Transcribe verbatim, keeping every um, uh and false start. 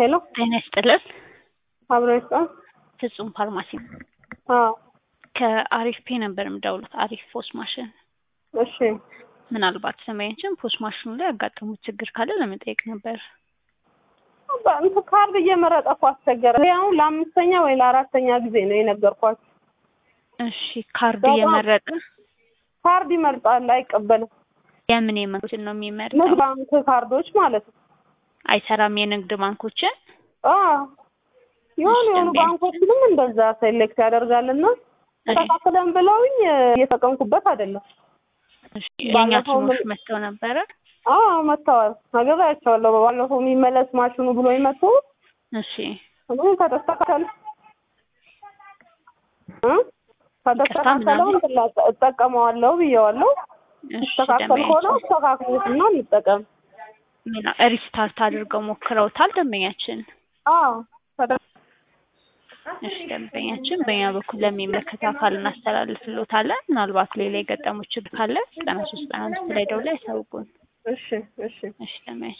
ሄሎ ጤና ይስጥልን። አብረሽ ፍጹም ፋርማሲ አዎ ከአሪፍ ፔ ነበር የምደውለው። አሪፍ ፖስ ማሽን። እሺ ምናልባት ሰማያችን ፖስ ማሽኑ ላይ ያጋጠሙት ችግር ካለ ለመጠየቅ ነበር። በአንተ ካርድ እየመረጠ እኮ አስቸገረ። ያው ለአምስተኛ ወይ ለአራተኛ ጊዜ ነው የነገርኳችሁ። እሺ ካርድ እየመረጠ ካርድ ይመርጣል አይቀበልም። የምን የመንግስት ነው የሚመርጠው? ንግድ ባንክ ካርዶች ማለት ነው። አይሰራም የንግድ ባንኮችን? አዎ የሆነ የሆኑ ባንኮችንም እንደዛ ሴሌክት ያደርጋልና ተካክለን ብለውኝ እየተጠቀምኩበት አይደለም። እሺ የኛ ቲሞች መጥተው ነበረ? አዎ መጥተዋል። አገባያቸዋለሁ። ባለፈው የሚመለስ ማሽኑ ብሎ ይመጡ። እሺ አሁን ከተስተካከለ እ ከተስተካከለው እጠቀመዋለሁ ብየዋለሁ። ተስተካከለ ሆኖ ተስተካክሎና እንጠቀም። ምን ሪስታርት አድርገው ሞክረውታል ደንበኛችን? አዎ እሺ ደንበኛችን በእኛ በኩል ለሚመለከተው አካል እናስተላልፍልዎታለን። ምናልባት ሌላ የገጠመው ችግር ካለ ዘጠና ሶስት ዘጠና አምስት ላይ ደውለው ያሳውቁን። እሺ እሺ እሺ ደንበኛ